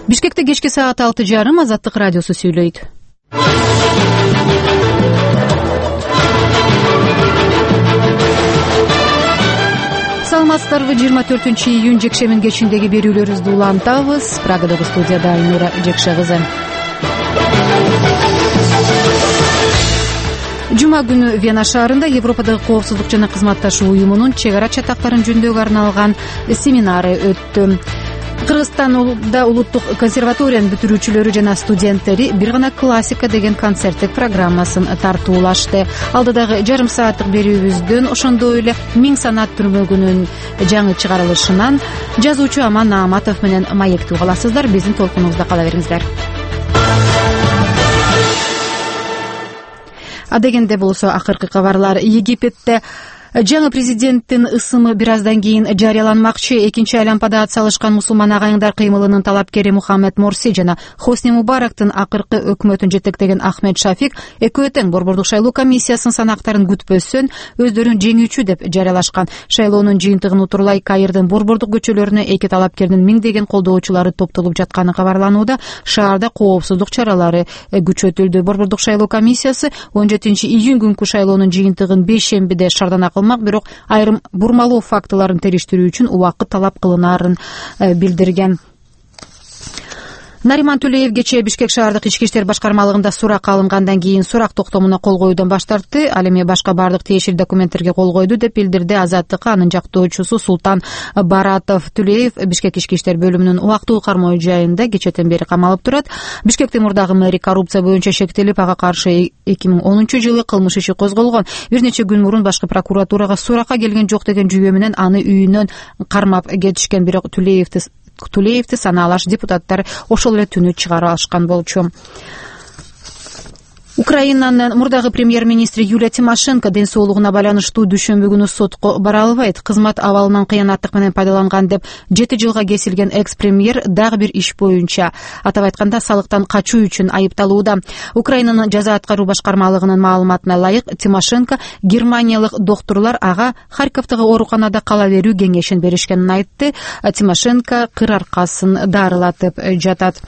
Бишкекте кечки саат 6:30 Азаттык радиосу сүйлөйт. Саламатсыздарбы? 24-июнь жекшемин кечиндеги берүүлөрүбүздү улантабыз. Прагадагы студияда Айнура Жекше кызы. Жума күнү Вена шаарында Европадагы коопсуздук жана кызматташуу уюмунун чек ара чатактарын жөндөөгө арналган семинары өттү. Кыргызстанда улуттук консерваториянын бүтүрүүчүлөрү жана студенттери бир гана классика деген концерттик программасын тартуулашты. Алдыдагы жарым сааттык берүүбүздөн ошондой эле Миң санат түрмөгүнүн жаңы чыгарылышынан жазуучу Аман Нааматов менен маектүү каласыздар. Биздин толкунубузда кала бериңиздер. Адегенде болсо акыркы кабарлар. Египетте жаңы президенттин ысымы бир аздан кийин жарыяланмакчы. Экинчи айлампада ат салышкан мусулман агайыңдар кыймылынын талапкери Мухаммед Морси жана Хосни Мубарактын акыркы өкмөтүн жетектеген Ахмед Шафик экөө тең борбордук шайлоо комиссиясынын санактарын күтпөстөн өздөрүн жеңүүчү деп жарыялашкан. Шайлоонун жыйынтыгын утурлай Каирдин борбордук көчөлөрүнө эки талапкердин миңдеген колдоочулары топтолуп жатканы кабарланууда. Шаарда коопсуздук чаралары күчөтүлдү. Борбордук шайлоо комиссиясы 17-июнь күнкү шайлоонун жыйынтыгын бейшембиде шардана кылмак, бирок айрым бурмалоо фактыларын териштирүү үчүн убакыт талап кылынаарын билдирген. Нариман Тулеев кечээ Бишкек шаардык ички иштер башкармалыгында суракка алынгандан кийин сурак токтомуна кол коюудан баш тартты. Ал эми башка бардык тиешелүү документтерге кол койду деп билдирди Азаттыкка анын жактоочусу Султан Баратов. Тулеев Бишкек ички иштер бөлүмүнүн убактылуу кармоо жайында кечээден бери камалып турат. Бишкектин мурдагы мэри коррупция боюнча шектелип, ага каршы 2010-жылы кылмыш иши козголгон. Бир нече күн мурун башкы прокуратурага суракка келген жок деген жүйө менен аны үйүнөн кармап кетишкен, бирок Тулеевди санаалаш депутаттар ошол эле түнү чыгара алышкан болчу. Украинанын мурдагы премьер-министри Юлия Тимошенко ден соолугуна байланыштуу дүйшөмбү күнү сотко бара албайт. Кызмат абалынан кыянаттык менен пайдаланган деп 7 жылга кесилген экс-премьер дагы бир иш боюнча, атап айтканда салыктан качуу үчүн айыпталууда. Украинанын жаза аткаруу башкармалыгынын маалыматына ылайык, Тимошенко германиялык доктурлар ага Харьковдагы ооруканада кала берүү кеңешин беришкенин айтты. Тимошенко кыр аркасын дарылатып жатат.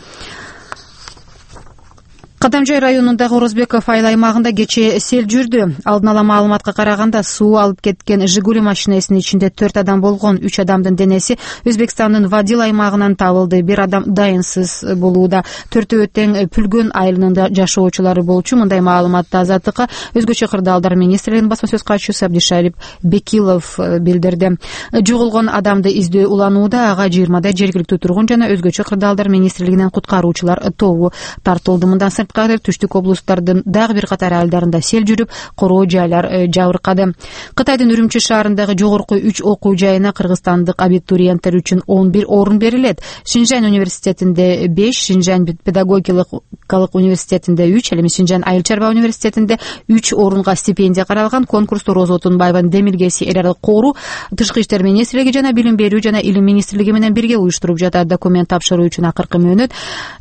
Кадамжай районундагы Орозбеков айыл аймагында кечээ сел жүрдү. Алдын ала маалыматка караганда, суу алып кеткен Жигули машинесинин ичинде 4 адам болгон. 3 адамдын денеси Өзбекстандын Вадил аймагынан табылды. Бир адам дайынсыз болууда. 4-өө тең Пүлгөн айылынын жашоочулары болчу. Мындай маалыматты Азаттыкка өзгөчө кырдаалдар министрлигинин басма сөз катчысы Абдишарип Бекилов билдирди. Жоголгон адамды издөө уланууда. Ага 20 жергиликтүү тургун жана өзгөчө кырдаалдар министрлигинен куткаруучулар тобу тартылды. Мындан түштүк облустардын дагы бир катар айылдарында сел жүрүп, короо жайлар жабыркады. Кытайдын Үрүмчү шаарындагы жогорку 3 окуу жайына кыргызстандык абитуриенттер үчүн 11 орун берилет. Шинжань университетинде 5, Шинжань педагогикалык университетинде 3, ал эми Шинжань айыл чарба университетинде 3 орунга стипендия каралган. Конкурсту Роза Отунбаеванын демилгеси эл аралык кору, Тышкы иштер министрлиги жана Билим берүү жана Илим министрлиги менен бирге уюштуруп жатат. Документ тапшыруу үчүн акыркы мөөнөт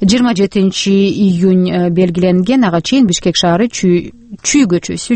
27-июнь белгиленген. Ага чейин Бишкек шаары Чүй көчөсү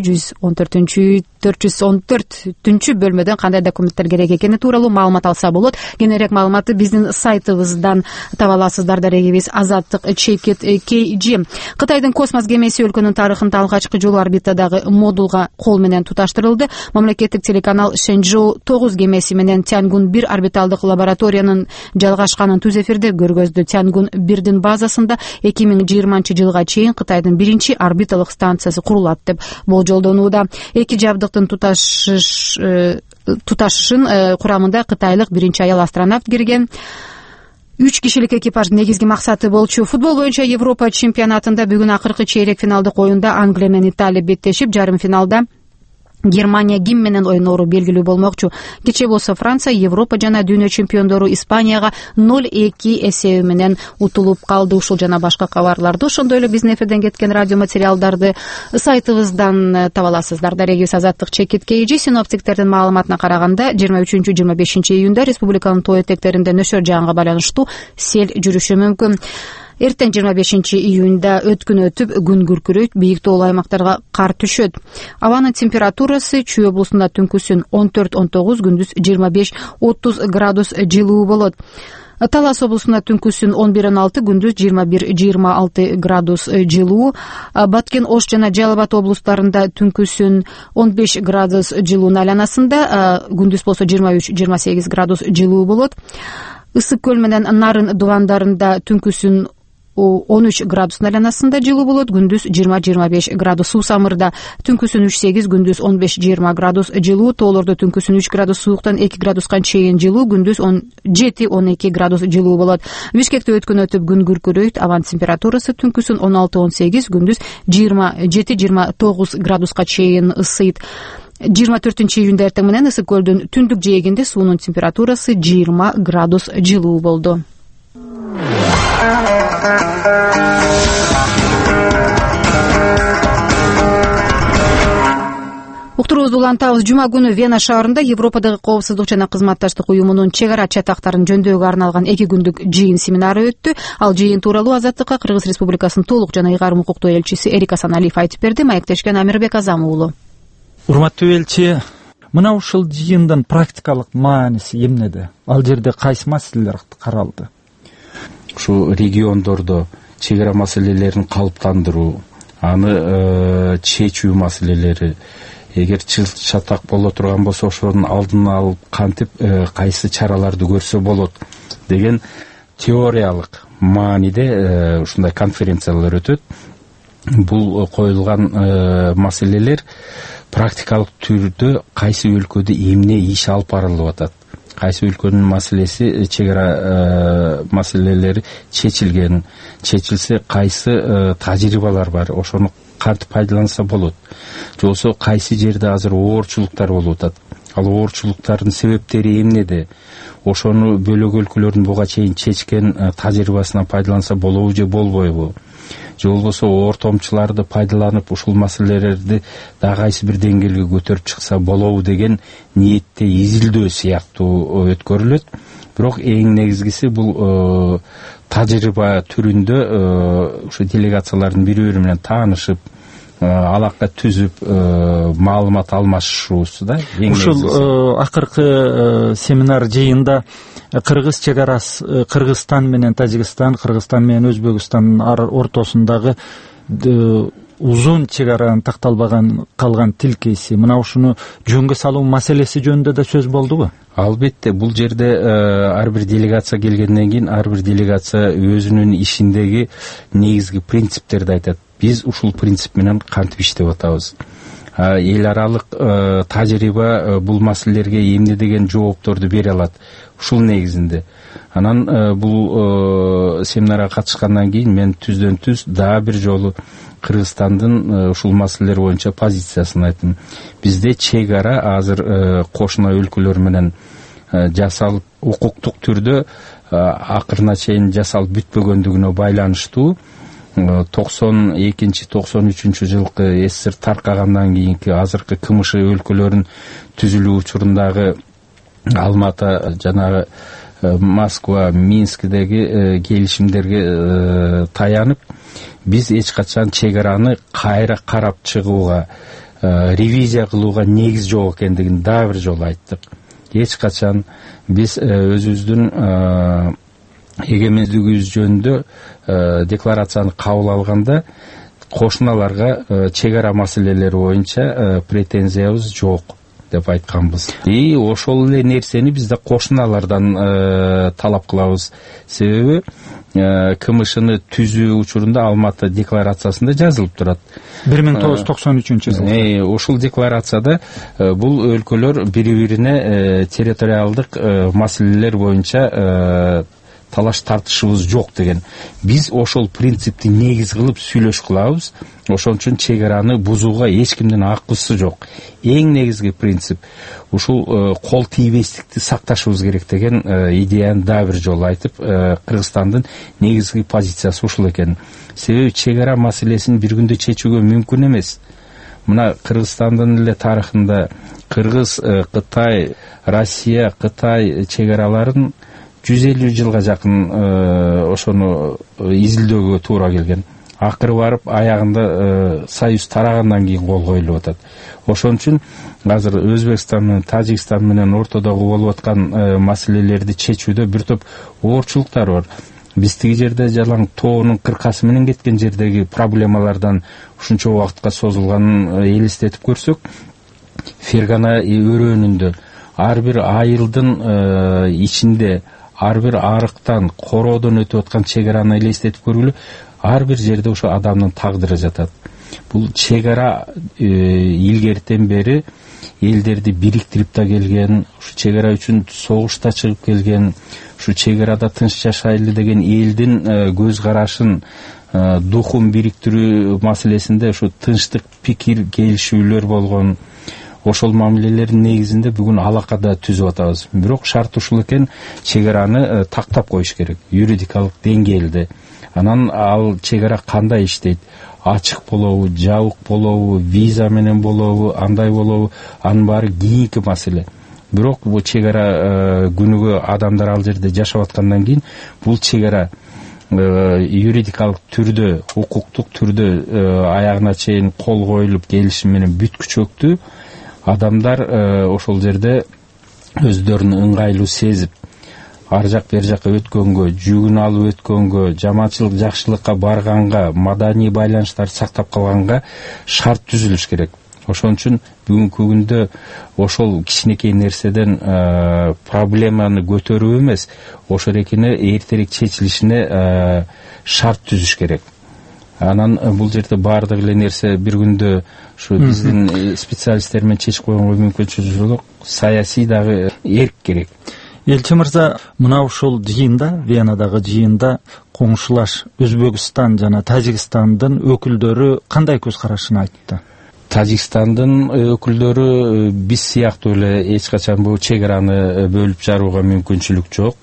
414-түнчү бөлмөдөн кандай документтер керек экени тууралуу маалымат алса болот. Кененирээк маалыматты биздин сайтыбыздан таба аласыздар. Дарегибиз Азаттык @KG. Кытайдын космос кемеси өлкөнүн тарыхында алгачкы жолу орбитадагы модулга кол менен туташтырылды. Мамлекеттик телеканал Шэньчжоу 9 кемеси менен Тянгун 1 орбиталдык лабораториянын жалгашканын түз эфирде көргөздү. Тянгун 1дин базасында 2020-жылга чейин Кытайдын биринчи орбиталык станциясы курулат деп болжолдонууда. Эки жабдыктын туташышын курамында кытайлык биринчи аял астронавт кирген. 3 кишилик экипаждын негизги максаты болчу. Футбол боюнча Европа чемпионатында бүгүн акыркы чейрек финалдык оюнда Англия менен Италия беттешип, жарым финалда Германия ким менен ойнору белгилүү болмокчу. Кечээ болсо Франция Европа жана дүйнө чемпиондору Испанияга 0-2 эсеби менен утулуп калды. Ушул жана башка кабарларды, ошондой эле биздин эфирден кеткен радио материалдарды сайтыбыздан таба аласыздар. Дарегибиз Азаттык @KG. Синоптиктердин маалыматына караганда 23-25 июнда республиканын тоо этектеринде нөшөр жаанга байланыштуу сел жүрүшү мүмкүн. Эртең 25 июнда өткүн өтүп, күн күркүрөйт, бийик тоолуу аймактарга кар түшөт. Абанын температурасы Чүй облусунда түнкүсүн 14-19, күндүз 25-30 градус жылуу болот. Талас облусунда түнкүсүн 11-16, күндүз 21-26 градус жылуу. Баткен, Ош жана Жалал Абад облустарында түнкүсүн 15 градус жылуунун айланасында, күндүз болсо 23-28 градус жылуу болот. Ысык көл менен Нарын дубандарында түнкүсүн 13 градустун айланасында жылуу болот, күндүз 20-25 градус. Суу Самырда түнкүсүн 3-8, күндүз 15-20 градус жылуу. Тоолордо түнкүсүн 3 градус сууктан 2 градуска чейин жылуу, күндүз 17-12 градус жылуу болот. Бишкекте өткөн күн күркүрөйт, абанын температурасы түнкүсүн 16-18, күндүз 27-29 градуска чейин ысыйт. 24-июнда эртең менен Ысык көлдүн түндүк жээгинде суунун температурасы 20 градус жылуу болду. Уктуруубузду улантабыз. Жума күнү Вена шаарында Европадагы коопсуздук жана кызматташтык уюмунун чек ара чатактарын жөндөөгө арналган 2 күндүк жыйын семинары өттү. Ал жыйын тууралуу Азаттыкка Кыргыз Республикасынын толук жана ыйгарым укуктуу элчиси Эрик Асаналиев айтып берди. Маектешкен Амирбек Азам уулу. Урматтуу элчи, мына ушул жыйындын практикалык мааниси эмнеде? Ал жерде кайсы маселелер каралды? Ушу региондордо чек ара маселелерин калыптандыруу, аны чечүү маселелери, эгер чатак боло турган болсо ошонун алдын алып кантип кайсы чараларды көрсө болот деген теориялык мааниде ушундай конференциялар өтөт. Бул коюлган маселелер практикалык түрдө кайсы өлкөдө эмне иш алып барылып атат, кайсы өлкөнүн маселеси, чек ара маселелери чечилсе кайсы тажрыйбалар бар, ошону кантип пайдаланса болот, же болбосо кайсы жерде азыр оорчулуктар болуп атат, ал оорчулуктардын себептери эмнеде, ошону бөлөк өлкөлөрдүн буга чейин чечкен тажрыйбасынан пайдаланса болобу же болбойбу, же болбосо ортомчуларды пайдаланып ушул маселелерди дагы кайсы бир деңгээлге көтөрүп чыкса болобу деген ниетте изилдөө сыяктуу өткөрүлөт. Бирок эң негизгиси бул тажрыйба түрүндө ушу делегациялардын бири-бири менен таанышып, алака түзүп, маалымат алмашышуусу да. Ушул акыркы семинар жыйында Кыргыз чек арасы, Кыргызстан менен Тажикстан, Кыргызстан менен Өзбекстандын ортосундагы узун чек аранын такталбаган калган тилкеси, мына ушуну жөнгө салуу маселеси жөнүндө да сөз болдубу? Албетте, бул жерде ар бир делегация келгенден кийин ар бир делегация өзүнүн ишиндеги негизги принциптерди айтат. Биз ушул принцип менен кантип иштеп атабыз. Эл аралык тажрыйба бул маселелерге эмне деген жоопторду бере алат. Ушул негизинде. Анан бул семинарга катышкандан кийин мен түздөн түз дагы бир жолу Кыргызстандын ушул маселелер боюнча позициясын айттым. Бизде чек ара азыр кошуна өлкөлөр менен жасалып, укуктук түрдө акырына чейин жасалып бүтпөгөндүгүнө байланыштуу 92-93 жылкы СССР таркагандан кийинки азыркы КМШ өлкөлөрүнүн түзүлүү учурундагы Алматы жанагы Москва, Минскдеги келишимдерге таянып, биз эч качан чек араны кайра карап чыгууга, ревизия кылууга негиз жок экендигин дагы бир жолу айттык. Эч качан биз өзүбүздүн эгемендигибиз жөнүндө декларацияны кабыл алганда кошуналарга чек ара маселелери боюнча претензиябыз жок деп айтканбыз. И ошол эле нерсени биз да кошуналардан талап кылабыз. Себеби КМШны түзүү учурунда Алматы декларациясында жазылып турат. 1993-жылы. Ошол декларацияда бул өлкөлөр бири-бирине территориалдык маселелер боюнча талаш тартышыбыз жок деген. Биз ошол принципти негиз кылып сүйлөш кылабыз. Ошон үчүн чек араны бузууга эч кимдин акысы жок. Эң негизги принцип ушул кол тийбестикти сакташыбыз керек деген идеяны дагы бир жолу айтып, Кыргызстандын негизги позициясы ушул экен. Себеби чек ара маселесин бир күндө чечүүгө мүмкүн эмес. Мына Кыргызстандын эле тарыхында Кыргыз, Кытай, Россия, Кытай чек араларын 150 жылга жакын ошону изилдөөгө туура келген. акыры барып аягында союз тарагандан кийин кол коюлуп атат. Ошон үчүн азыр Өзбекстан менен Тажикстан менен ортодогу болуп аткан маселелерди чечүүдө бир топ оорчулуктар бар. Биз тиги жерде жалаң тоонун кыркасы менен кеткен жердеги проблемалардан ушунча убакытка созулганын элестетип көрсөк, Фергана өрөөнүндө ар бир айылдын ичинде, ар бир арыктан, короодон өтүп аткан чек араны элестетип көргүлө, ар бир жерде ошо адамдын тагдыры жатат. Бул чек ара илгертен бери элдерди бириктирип да келген, ушу чек ара үчүн согушта чыгып келген, ушу чек арада тынч жашайлы деген элдин көз карашын, духун бириктирүү маселесинде ушу тынчтык пикир келишүүлөр болгон. Ошол мамилелердин негизинде бүгүн алакада түзүп атабыз. Бирок шарт ушул экен, чек араны тактап коюш керек, юридикалык деңгээлде. Анан ал чек ара кандай иштейт? Ачык болобу, жабык болобу, виза менен болобу, андай болобу, анын баары кийинки маселе. Бирок бул чек ара күнүгө адамдар ал жерде жашап аткандан кийин бул чек ара юридикалык түрдө, укуктук түрдө аягына чейин кол коюлуп келишим менен бүткүчөктү адамдар ошол жерде өздөрүн ыңгайлуу сезип, ар жак бер жакка өткөнгө, жүгүн алып өткөнгө, жаманчылык жакшылыкка барганга, маданий байланыштарды сактап калганга шарт түзүлүш керек. Ошон үчүн бүгүнкү күндө ошол кичинекей нерседен проблеманы көтөрүү эмес, ошол экини эртерээк чечилишине шарт түзүш керек. Анан бул жерде баардык эле нерсе бир күндө ушу биздин специалисттер менен чечип койгонго мүмкүнчүлүк жок, саясий дагы эрк керек. Элчи мырза, мына ушул жыйында, Венадагы жыйында коңшулаш Өзбекстан жана Тажикстандын өкүлдөрү кандай көз карашын айтты? Тажикстандын өкүлдөрү биз сыяктуу эле эч качан бул чек араны бөлүп жарууга мүмкүнчүлүк жок.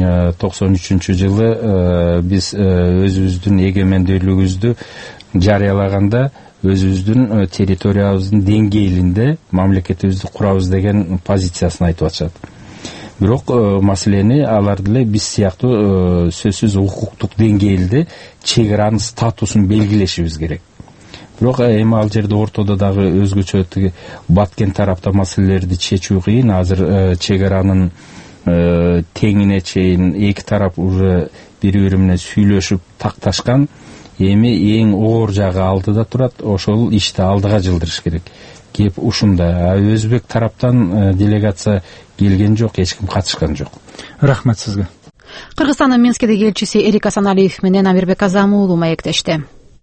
93-жылы биз өзүбүздүн эгемендүүлүгүбүздү жарыялаганда өзүбүздүн территориябыздын деңгээлинде мамлекетибизди курабыз деген позициясын айтып атышат. Бирок маселени алар деле биз сыяктуу сөзсүз укуктук деңгээлде чек аранын статусун белгилешибиз керек. Бирок эми ал жерде ортодо дагы өзгөчө тиги баткен тарапта маселелерди чечүү кыйын. Азыр чек аранын теңине чейин эки тарап уже бири-бири менен сүйлөшүп такташкан. Эми эң оор жагы алдыда турат, ошол ишти алдыга жылдырыш керек. Кеп ушунда. Өзбек тараптан делегация келген жок, эч ким катышкан жок. Рахмат сизге. Кыргызстандын Минскедеги элчиси Эрик Асаналиев менен Амирбек Азам уулу маектешти.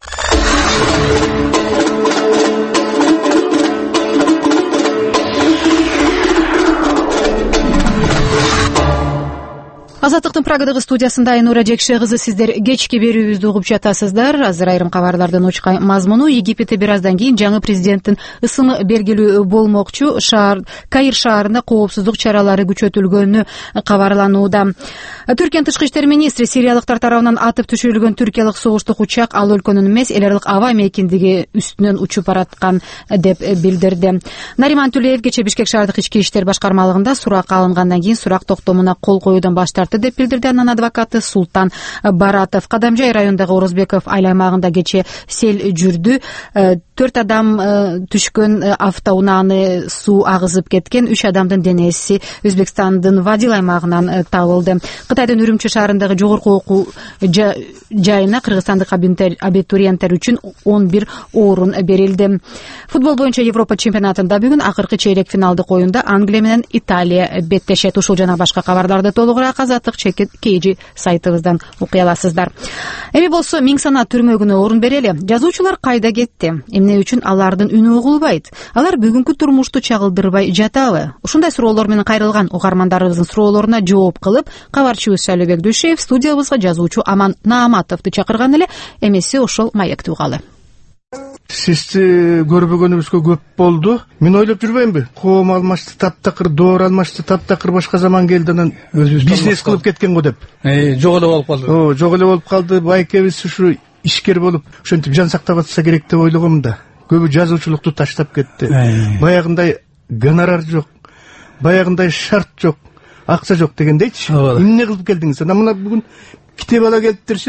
Азаттыктын Прагадагы студиясында Айнура Жекше кызы, сиздер кечки берүүбүздү угуп жатасыздар. Азыр айрым кабарлардын учка мазмуну: Египетте бир аздан кийин жаңы президенттин ысымы белгилүү болмокчу. Каир шаарында коопсуздук чаралары күчөтүлгөнү кабарланууда. Түркиянын тышкы иштер министри сириялыктар тарабынан атып түшүрүлгөн түркиялык согуштук учак ал өлкөнүн эмес, эл аралык аба мейкиндиги үстүнөн учуп бараткан деп билдирди. Нариман Түлеев кечээ Бишкек шаардык ички иштер башкармалыгында суракка алынгандан кийин сурак токтомуна кол коюудан баш тартты деп билдирди анын адвокаты Султан Баратов. Кадамжай районундагы Орозбеков айыл аймагында кечээ сел жүрдү. 4 адам түшкөн автоунааны суу агызып кеткен. 3 адамдын денеси Өзбекстандын Вадил аймагынан табылды. Кытайдын Үрүмчү шаарындагы жогорку окуу жайына кыргызстандык абитуриенттер үчүн 11 орун берилди. Футбол боюнча Европа чемпионатында бүгүн акыркы чейрек финалдык оюнда Англия менен Италия беттешет. Ушул жана башка кабарларды толугураак Азаттык KG сайтыбыздан окуй аласыздар. Эми болсо миң сана түрмөгүнө орун берели. Жазуучулар кайда кетти? Эмне үчүн алардын үнү угулбайт? Алар бүгүнкү турмушту чагылдырбай жатабы? Ушундай суроолор менен кайрылган угармандарыбыздын суроолоруна жооп кылып, кабарчыбыз Шайлообек Дүйшеев студиябызга жазуучу Аман Нааматовду чакырган эле. Эмеси ошол маекти угалы. Сизди көрбөгөнүбүзгө көп болду. Мен ойлоп жүрбөймбү? Коом алмашты таптакыр, доор алмашты таптакыр башка заман келди, анан бизнес кылып кеткен го деп. Жок эле болуп калды. Жок эле болуп калды. Байкебиз ушу ишкер болуп, ошентип жан сактап атса керек деп ойлогом да. Көбү жазуучулукту таштап кетти. Баягындай гонорар жок, баягындай шарт жок, акча жок дегендейчи. Эмне кылып келдиңиз? Анан мына бүгүн китеп ала келиптирсиз.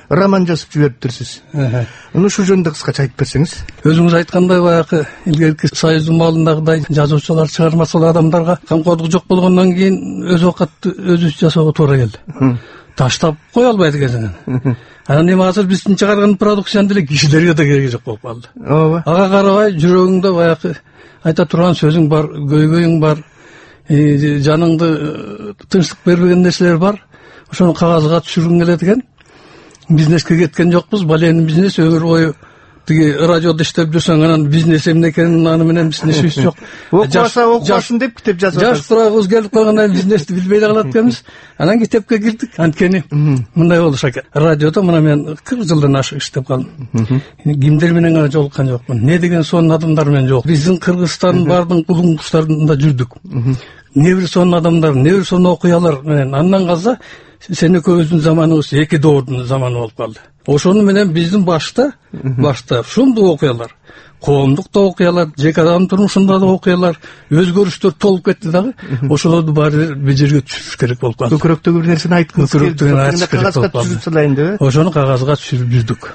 роман жазып жибериптирсиз. Ушул жөнүндө кыскача айтып берсеңиз. Өзүңүз айткандай баягы илгерки союздун маалындагыдай жазуучулар, чыгармачыл адамдарга камкордук жок болгондон кийин өз убакытты өзүбүз жасоого туура келди. Таштап кое албайт экенсиң. Анан эми азыр биздин чыгарган продукцияны деле кишилерге да кереги жок болуп калды. Ооба. Ага карабай жүрөгүңдө баягы айта турган сөзүң бар, көйгөйүң бар, жаныңды тынчтык бербеген нерселер бар. Ошону кагазга түшүргүң келет экен. Бизнеске кеткен жокпуз. Баленин бизнес өмүр бою тиги радиодо иштеп жүрсөң, анан бизнес эмне экенин аны менен биздин ишибиз жок. Окубаса окубасын деп китеп жазып атасыз. Жаш турагыбыз келип калгандан бизнести билбей да калат экенбиз. Анан китепке кирдик. Анткени мындай болуш экен. Радиодо мына мен 40 жылдан ашык иштеп калдым. Кимдер менен гана жолуккан жокмун. Не деген сонун адамдар менен жолук. Биздин Кыргызстан бардын кулуңкуштарында жүрдүк. Не бир сонун адамдар, не бир сонун окуялар менен. Андан калса сен экөөбүздүн заманыбыз эки доордун заманы болуп калды. Ошону менен биздин башта ушундой окуялар, коомдукта окуялар, жеке адам турмушунда да окуялар, өзгөрүштөр толуп кетти дагы. Ошолорду баары бир жерге түшүрүш керек болуп калды. Көкүрөктөгү бир нерсени айткыңыз келди. Кагазга түшүрүп салайын деп. Ошону кагазга түшүрүп жүрдүк.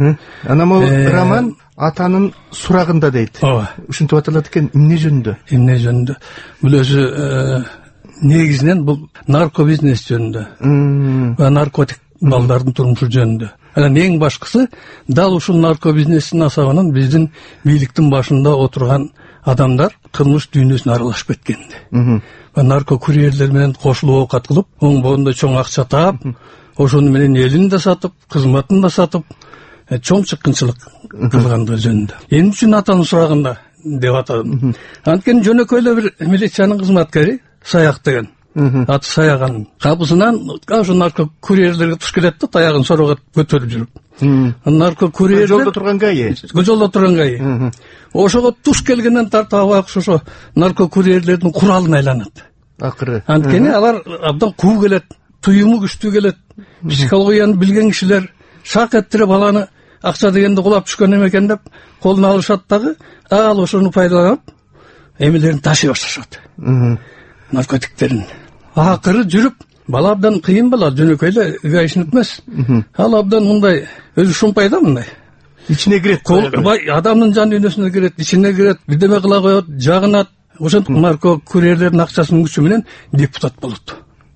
Анан бул роман атанын сурагында дейт. Ооба. Ушинтип аталат экен. Эмне жөнүндө? Эмне жөнүндө? Бул өзү негизинен бул нарко бизнес жөнүндө. Наркотик балдардын турмушу жөнүндө. Анан эң башкысы дал ушул нарко бизнестин асабынан биздин бийликтин башында отурган адамдар кылмыш дүйнөсүнө аралашып кеткенди. Нарко курьерлер менен кошулуп оокат кылып, оң боюнда чоң акча таап, ошону менен элин да сатып, кызматын да сатып, чоң чыккынчылык кылгандыгы жөнүндө. Эмне үчүн атанын сурагында деп атадым. Анткени жөнөкөй эле бир милициянын кызматкери Саяк деген. Аты Саяган. Капысынан ошо нарко курьерлерге туш келет да, таягын сороого көтөрүп жүрүп. Нарко курьерлер жолдо турган ГАИ. Жолдо турган ГАИ. Ошого туш келгенден тартып ошо нарко курьерлердин куралына айланат. Акыры. Анткени алар абдан куу келет, туюму күчтүү келет. Психологияны билген кишилер шак эттирип баланы акча дегенде кулап түшкөн эме экен деп колуна алышат дагы, ал ошону пайдаланып эмелерин ташый башташат. Наркотиктерин. Акыры жүрүп, бала абдан кыйын бала, жөнөкөй эле гаишник эмес. Ал абдан мындай өзү шумпай да мындай. Ичине кирет. Адамдын жан дүйнөсүнө кирет, ичине кирет, бирдеме кыла коет, жагынат. Ошентип нарко курьерлердин акчасынын күчү менен депутат болот.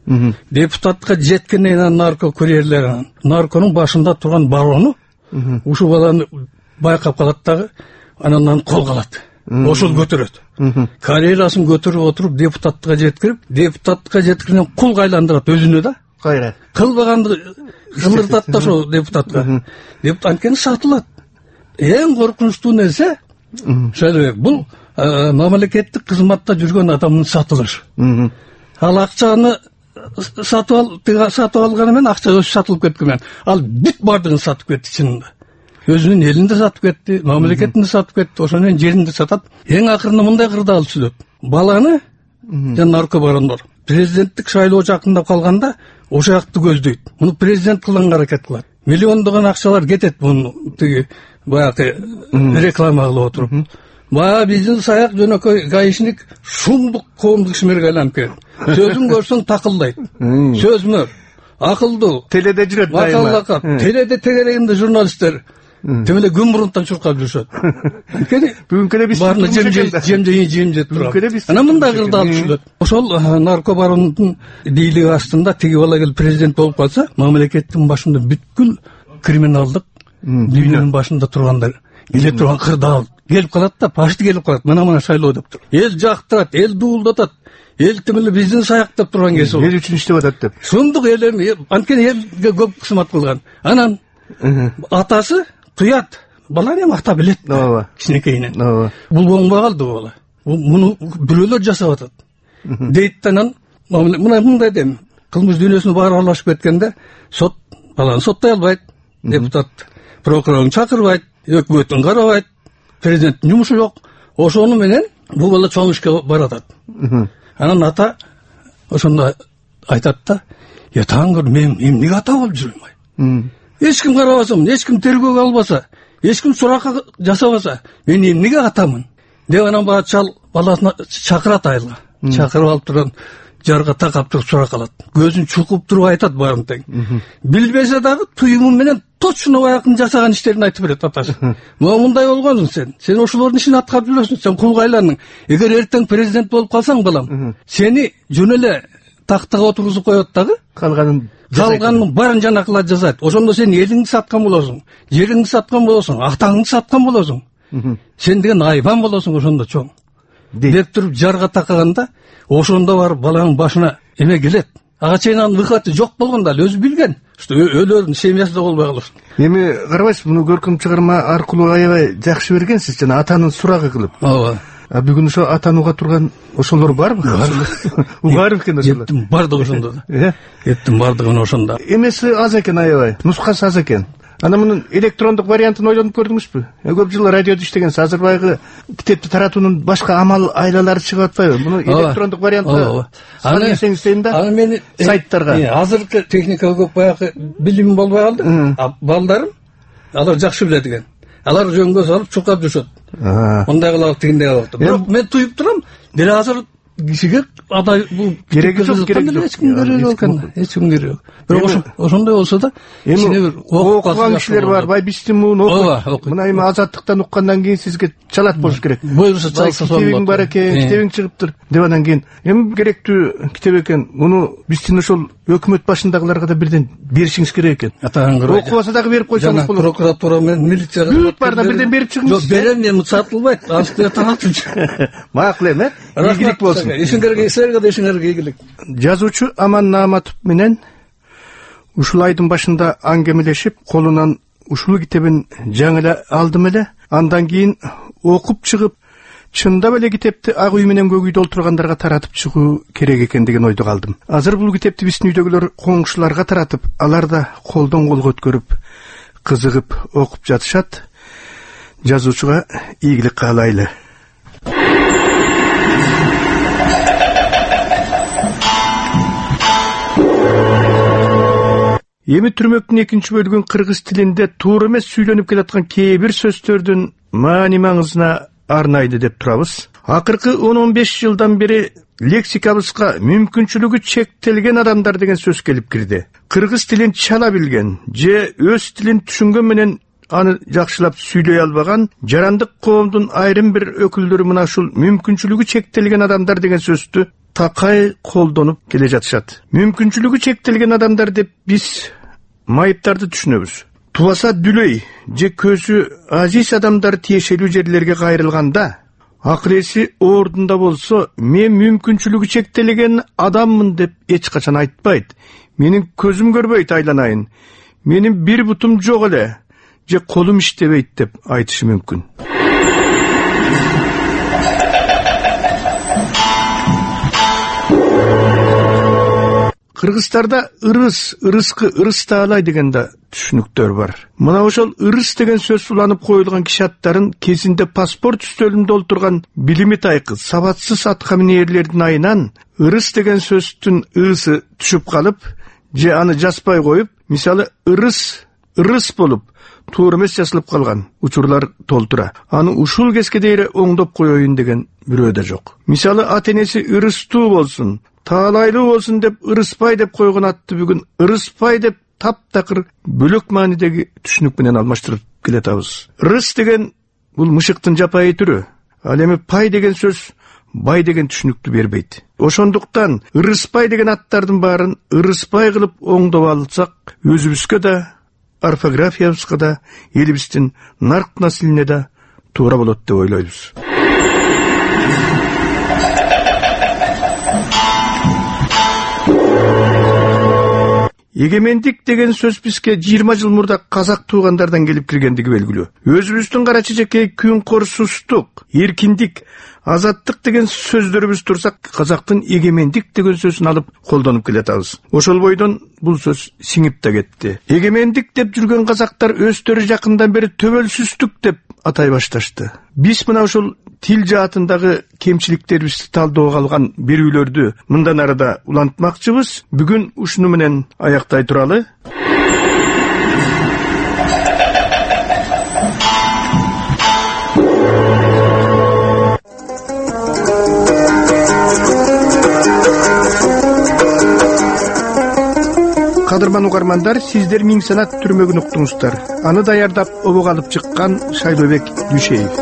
Депутатка жеткенден кийин нарко курьерлер нарконун башында турган барону ушул баланы байкап калат дагы, анан колго алат. Ошол көтөрөт. Карьерасын көтөрүп отуруп депутатка жеткирген кулга айландырат өзүнө да. Кайра. Кылбаганды кылдыртат да ошол депутатка. Депутат анткени сатылат. Эң коркунучтуу нерсе бул мамлекеттик кызматта жүргөн адамдын сатылышы. Ал акчаны сатып алганы менен акча өзү сатылып кеткен. Ал бүт бардыгын сатып кетти чынында. Өзүнүн элин да сатып кетти, мамлекетин да сатып кетти, ошону менен жерин да сатат. Эң акырында мындай кырдаал түзөт. Баланы жана нарко барондор президенттик шайлоо жакындап калганда ошол жакты көздөйт. Муну президент кылганга аракет кылат. Миллиондогон акчалар кетет муну тиги баягы реклама кылып отуруп. Баа биздин Саяк жөнөкөй гаишник шумдук коомдук ишмерге айланып кетет. Сөзүн көрсөң такылдайт. Сөзмөр, акылдуу. Теледе жүрөт дайыма. Теледе тегерегинде журналисттер Темеле күн мурунтан чуркап жүрүшөт. Анткени бүгүнкү эле биз баарына жем жеп турат. Анан мындай кырдаал түшүлөт. Ошол нарко барондун бийлиги астында тиги бала келип президент болуп калса, мамлекеттин башында бүткүл криминалдык дүйнөнүн башында тургандар келе турган кырдаал келип калат да, пашты келип калат. Мына шайлоо деп тур. Эл жактырат, эл дуулдатат. Эл темеле биздин Саяк деп турган кези болот. Эл үчүн иштеп атат деп. Шундук элем, анткени элге көп кызмат кылган. Анан атасы туят. Бала эми ата билет. Ооба. Кичинекейинен. Ооба. Бул оңбой калды бала. Муну бирөөлөр жасап атат. Дейт анан мындай дейм. Кылмыш дүйнөсүнө баары аралашып кеткенде сот баланы соттой албайт. Депутат прокурорун чакырбайт, өкмөттүн карабайт, президенттин жумушу жок. Ошону менен бул бала чоң ишке баратат. Анан ата ошондо айтат да, "Я таңгыр мен эмнеге ата болуп жүрөм?" Эч ким карабаса, эч ким тергөөгө албаса, эч ким суракка жасабаса, мен эмнеге атамын? Деп анан чал баласына чакырат айылга. Чакырып алып турган, жарга такап туруп сурап калат. Көзүн чукуп туруп айтат баарын тең. Билбесе дагы туюму менен точно баягы жасаган иштерин айтып берет атасы. Мындай болгонсуң сен. Сен ошолордун ишин аткарып жүрөсүң. Сен кулгайландың. Эгер эртең президент болуп калсаң балам, сени жөн эле тактага отургузуп коет дагы. Калганын баарын жанакылар жасайт. Ошондо сен элиңди саткан болосуң, жериңди саткан болосуң, атаңды саткан болосуң. Сен деген айбан болосуң ошондо чоң. Деп туруп жарга такаганда ошондо барып баланын башына эме келет. Ага чейин анын выходу жок болгондо ал өзү билген. Что өлөрдүн семьясы да болбой калыш. Эми карабайсыз, муну көркөм чыгарма аркылуу аябай жакшы бергенсиз, жана атанын сурагы кылып. Ооба. Бүгүн ошо атанууга турган ошолор барбы? Угар экен ошолор. Эптин бардыгы ошондо да. Эптин бардыгы ошондо. Эмеси аз экен аябай. Нускасы аз экен. Ана мунун электрондук вариантын ойлонуп көрдүңүзбү? Көп жыл радиодо иштегенсиз. Азыр баягы китепти таратуунун башка амал айлалары чыгып атпайбы? Муну электрондук вариантта аны десеңиз да. Аны мени сайттарга. Азыркы техникага көп баягы билим болбой калды. Балдарым алар жакшы билет экен. Алар жөнгө салып чуркап жүрүшөт. Мындай кылып тигиндей кылып. Бирок мен туюп турам. Деле азыр кишиге адай бул кереги жок, эч ким кереги жок. Бирок ошондой болсо да ичине бир окуган кишилер бар. Байбистимун окуйт. Мына эми азаттыктан уккандан кийин сизге чалат болуш керек. Буюрса чалса сонун. Китебиң бар экен, китебиң чыгыптыр деп анан кийин эми керектүү китеп экен. Муну биздин ошол өкмөт башындагыларга да бирден беришиңиз керек экен. Окубаса дагы берип койсоңуз болот. Прокуратура менен милицияга бүт барда бирден берип чыгыңыз. Жок, берем, эми сатылбайт. Анткы таратчы. Макул эми. Ийгилик болсун. Ишиңерге ишиңерге ийгилик. Жазуучу Аман Нааматов менен ушул айдын башында аңгемелешип, колунан ушул китебин жаңы эле алдым эле. Андан кийин окуп чыгып, чындап эле китепти ак үй менен көк үйдө олтургандарга таратып чыгуу керек экен деген ойдо калдым. Азыр бул китепти биздин үйдөгүлөр коңшуларга таратып, алар да колдон колго өткөрүп, кызыгып окуп жатышат. Жазуучуга ийгилик каалайлы. Эми түрмөктүн экинчи бөлүгүн кыргыз тилинде туура эмес сүйлөнүп келаткан кээ бир сөздөрдүн маани маңызына арнайды деп турабыз. Акыркы 10-15 жылдан бери лексикабызга мүмкүнчүлүгү чектелген адамдар деген сөз келип кирди. Кыргыз тилин чала билген же өз тилин түшүнгөн менен аны жакшылап сүйлөй албаган жарандык коомдун айрым бир өкүлдөрү мына ушул мүмкүнчүлүгү чектелген адамдар деген сөздү такай колдонуп келе жатышат. Мүмкүнчүлүгү чектелген адамдар деп биз майыптарды түшүнөбүз. Тубаса дүлөй же көзү азиз адамдар тиешелүү жерлерге кайрылганда, акыл эси ордунда болсо, мен мүмкүнчүлүгү чектелген адаммын деп эч качан айтпайт. Менин көзүм көрбөйт айланайын. Менин бир бутум жок эле же колум иштебейт деп айтышы мүмкүн. Кыргыздарда ырыс, ырыскы, ырыстаалай деген да түшүнүктөр бар. Мына ошол ырыс деген сөз уланып коюлган киши аттарын кезинде паспорт үстөлүндө олтурган билими тайкы, сабатсыз атка минээрлердин айынан ырыс деген сөздүн ысы түшүп калып, же аны жазбай коюп, мисалы ырыс болуп, туура эмес жазылып калган учурлар толтура. Аны ушул кезге дейре оңдоп коеюн деген бирөө да жок. Мисалы ата-энеси ырыстуу болсун, таалайлуу болсун деп ырыспай деп койгон атты бүгүн ырыспай деп таптакыр бөлөк маанидеги түшүнүк менен алмаштырып келатабыз. Ырыс деген бул мышыктын жапайы түрү. Ал эми пай деген сөз бай деген түшүнүктү бербейт. Ошондуктан ырыспай деген аттардын баарын ырыспай кылып оңдоп алсак, өзүбүзгө да, орфографиябызга да, элибиздин нарк наслине да туура болот деп ойлойбуз. Эгемендик деген сөз бизге 20 жыл мурда казак туугандардан келип киргендиги белгилүү. Өзүбүздүн кара чечекей күн корсуздук, эркиндик, азаттык деген сөздөрүбүз турсак, казактын эгемендик деген сөзүн алып колдонуп келатабыз. Ошол бойдон бул сөз сиңип да кетти. Эгемендик деп жүргөн казактар өздөрү жакындан бери төбөлсүздүк деп атай башташты. Биз мына ошол тил жаатындагы кемчиликтерибизди талдоого алган берүүлөрдү мындан арада улантмакчыбыз. Бүгүн ушуну менен аяктай туралы. Кадырман угармандар, сиздер Миң санат түрмөгүн уктуңуздар. Аны даярдап обок алып чыккан Шайлообек Дүйшеев.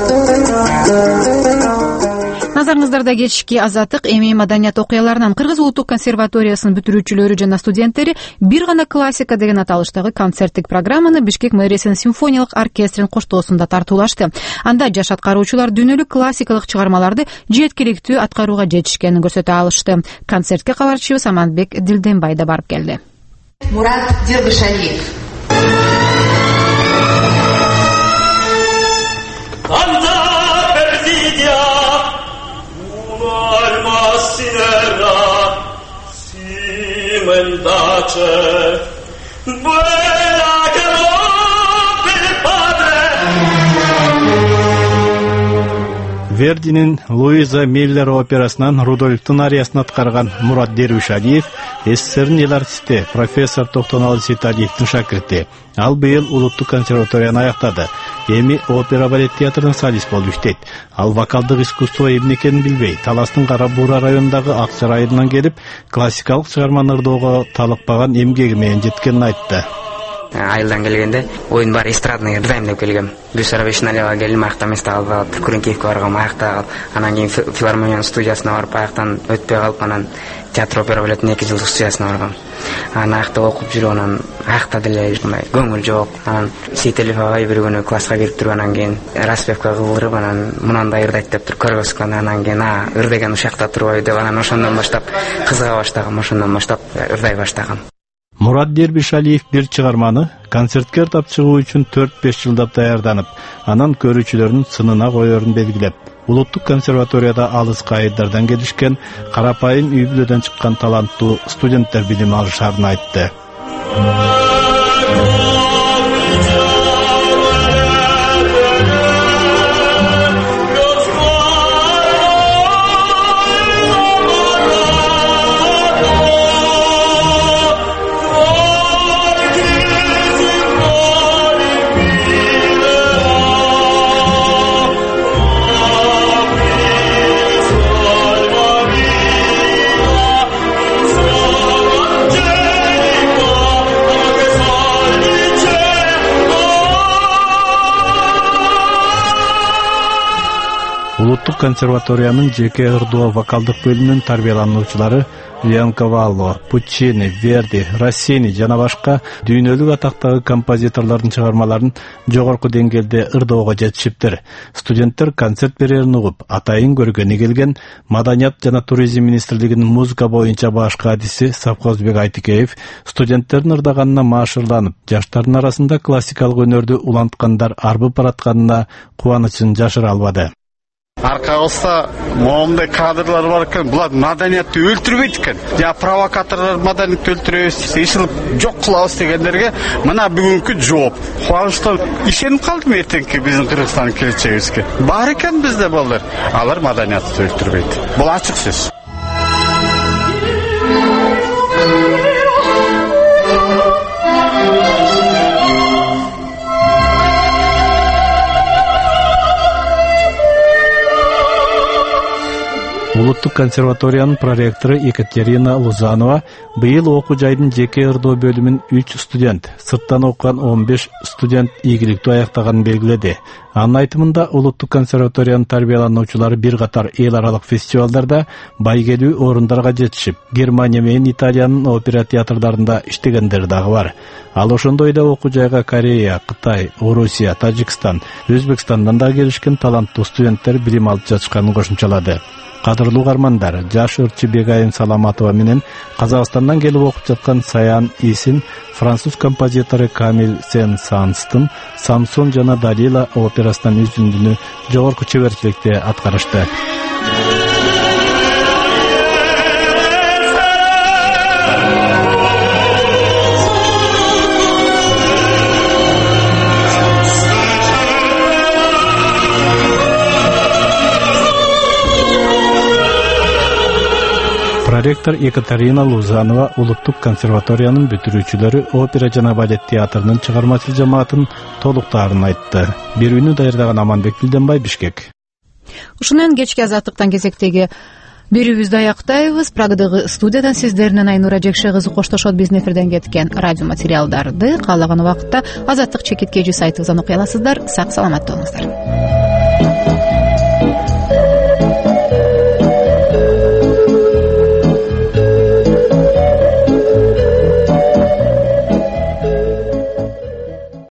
Назарыңыздарда кечки азаттык эми маданият окуяларынан. Кыргыз улуттук консерваториясынын бүтүрүүчүлөрү жана студенттери бир гана классика деген аталыштагы концерттик программаны Бишкек мэриясынын симфониялык оркестринин коштоосунда тартуулашты. Анда жаш аткаруучулар дүйнөлүк классикалык чыгармаларды жеткиликтүү аткарууга жетишкенин көрсөтө алышты. Концертке кабарчыбыз Аманбек Дилденбай да барып келди. Мурат Дербишалиев. Вердинин Луиза Миллер операсынан Рудольфтун ариясын аткарган Мурат Дербишалиев СССРдин эл артисти профессор Токтоналы Ситалиевдин шакирти. Ал быйыл улуттук консерваторияны аяктады. Эми опера балет театрынын солист болуп иштейт. Ал вокалдык искусство эмне экенин билбей, Таластын Кара Буура районундагы Ак Сар айылынан келип, классикалык чыгарманы ырдоого талыкпаган эмгеги менен жеткенин айтты. Айылдан келгенде оюн бар эстрадный ырдайм деп келгем. Бюсаровичналева келдим, аякта месте алып, Күреңкеевке баргам, аякта анан кийин филармониянын студиясына барып, аяктан өтпөй калып, анан театр опера балеттин 2 жылдык студиясына баргам. Анан аякта окуп жүрүп, анан аякта деле көңүл жок. Анан Сейтелев агай бир күнү класска кирип туруп, анан кийин распевка кылдырып, анан мынандай ырдайт деп туруп көргөзгөн. Анан кийин ырдеген ушакта турбайбы деп, анан ошондон баштап кызыга баштагам, ошондон баштап ырдай баштагам. Мурат Дербишалиев бир чыгарманы концертке ырдап чыгуу үчүн 4-5 жылдап даярданып, анан көрүүчүлөрдүн сынына коерун белгилеп, улуттук консерваторияда алыска айылдардан келишкен карапайым үй бүлөдөн чыккан таланттуу студенттер билим алышарын айтты. Улуттук консерваториянын жеке ырдоо вокалдык бөлүмүнүн тарбиялануучулары Леонкавалло, Пуччини, Верди, Россини жана башка дүйнөлүк атактагы композиторлордун чыгармаларын жогорку деңгээлде ырдоого жетишиптир. Студенттер концерт берерин угуп, атайын көргөнү келген Маданият жана туризм министрлигинин музыка боюнча башкы адиси Сапкозбек Айтикеев студенттердин ырдаганына маашырланып, жаштардын арасында классикалык өнөрдү уланткандар арбып баратканына кубанычын жашыра албады. Аркабызда моомдой кадрлар бар экен, булар маданиятты өлтүрбөйт экен. Я провокаторлор маданиятты өлтүрөбүз, ишилип жок кылабыз дегендерге мына бүгүнкү жооп. Кубанычтан ишенип калдым эртеңки биздин Кыргызстандын келечегибизге. Бар экен бизде балдар. Алар маданиятты өлтүрбөйт. Бул ачык сөз. Улуттук консерваториянын проректору Екатерина Лузанова быйыл окуу жайдын жеке ырдоо бөлүмүн 3 студент, сырттан окуган 15 студент ийгиликтүү аяктаганын белгиледи. Анын айтымында улуттук консерваториянын тарбиялануучулары бир катар эл аралык фестивалдарда байгелүү орундарга жетишип, Германия менен Италиянын опера театрдарында иштегендер дагы бар. Ал ошондой эле окуу жайга Корея, Кытай, Орусия, Тажикстан, Өзбекстандан да келишкен таланттуу студенттер билим алып жатышканын кошумчалады. Кадырлуу угармандар, жаш ырчы Бегайым Саламатова менен Казакстандан келип окуп жаткан Саян Исин француз композитору Камил Сен-Санстын Самсон жана Далила операсынан үзүндүнү жогорку чеберчиликте аткарышты. Проректор Екатерина Лузанова улуттук консерваториянын бүтүрүүчүлөрү опера жана балет театрынын чыгармачыл жамаатын толуктаарын айтты. Берүүнү даярдаган Аманбек Дилденбай, Бишкек. Ушунун кечки азаттыктан кезектеги берүүбүздү аяктайбыз. Прагадагы студиядан сиздерден Айнура Жекше кызы коштошот. Биздин эфирден кеткен радио материалдарды каалаган убакытта Азаттык чекиткежи сайтыбыздан окуй аласыздар. Сак саламат болуңуздар.